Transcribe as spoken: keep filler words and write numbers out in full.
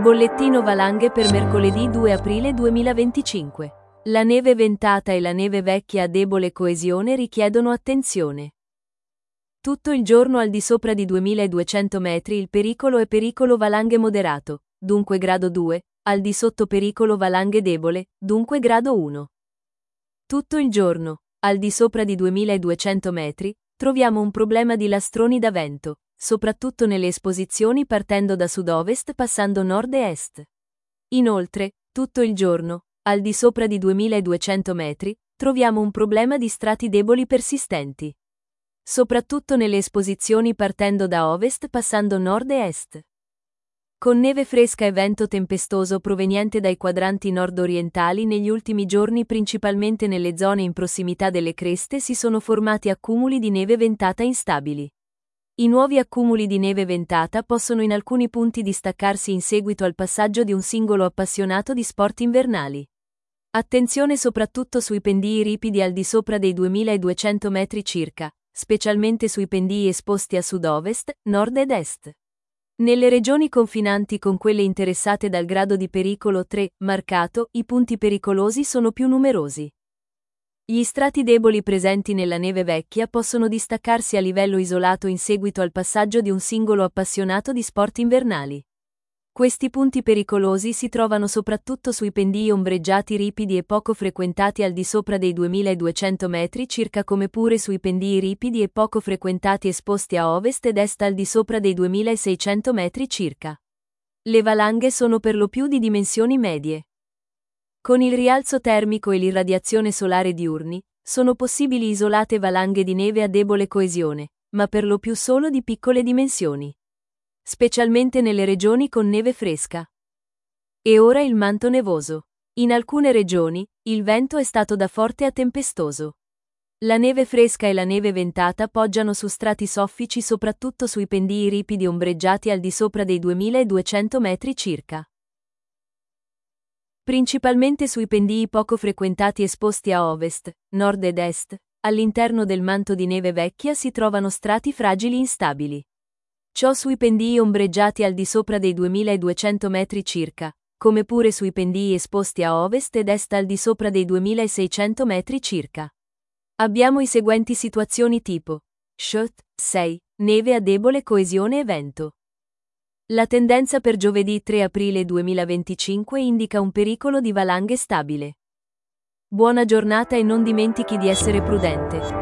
Bollettino valanghe per mercoledì due aprile duemilaventicinque. La neve ventata e la neve vecchia a debole coesione richiedono attenzione. Tutto il giorno al di sopra di duemiladuecento metri il pericolo è pericolo valanghe moderato, dunque grado due, al di sotto pericolo valanghe debole, dunque grado uno. Tutto il giorno, al di sopra di duemiladuecento metri, troviamo un problema di lastroni da vento, soprattutto nelle esposizioni partendo da sud-ovest passando nord e est. Inoltre, tutto il giorno, al di sopra di duemiladuecento metri, troviamo un problema di strati deboli persistenti. Soprattutto nelle esposizioni partendo da ovest passando nord e est. Con neve fresca e vento tempestoso proveniente dai quadranti nord-orientali negli ultimi giorni principalmente nelle zone in prossimità delle creste si sono formati accumuli di neve ventata instabili. I nuovi accumuli di neve ventata possono in alcuni punti distaccarsi in seguito al passaggio di un singolo appassionato di sport invernali. Attenzione soprattutto sui pendii ripidi al di sopra dei duemiladuecento metri circa, specialmente sui pendii esposti a sud-ovest, nord ed est. Nelle regioni confinanti con quelle interessate dal grado di pericolo tre, marcato, i punti pericolosi sono più numerosi. Gli strati deboli presenti nella neve vecchia possono distaccarsi a livello isolato in seguito al passaggio di un singolo appassionato di sport invernali. Questi punti pericolosi si trovano soprattutto sui pendii ombreggiati ripidi e poco frequentati al di sopra dei duemiladuecento metri circa come pure sui pendii ripidi e poco frequentati esposti a ovest ed est al di sopra dei duemilaseicento metri circa. Le valanghe sono per lo più di dimensioni medie. Con il rialzo termico e l'irradiazione solare diurni, sono possibili isolate valanghe di neve a debole coesione, ma per lo più solo di piccole dimensioni. Specialmente nelle regioni con neve fresca. E ora il manto nevoso. In alcune regioni, il vento è stato da forte a tempestoso. La neve fresca e la neve ventata poggiano su strati soffici soprattutto sui pendii ripidi ombreggiati al di sopra dei duemiladuecento metri circa. Principalmente sui pendii poco frequentati esposti a ovest, nord ed est, all'interno del manto di neve vecchia si trovano strati fragili instabili. Ciò sui pendii ombreggiati al di sopra dei duemiladuecento metri circa, come pure sui pendii esposti a ovest ed est al di sopra dei duemilaseicento metri circa. Abbiamo i seguenti situazioni tipo: S H T sei, neve a debole coesione e vento. La tendenza per giovedì tre aprile duemilaventicinque indica un pericolo di valanghe stabile. Buona giornata e non dimentichi di essere prudente.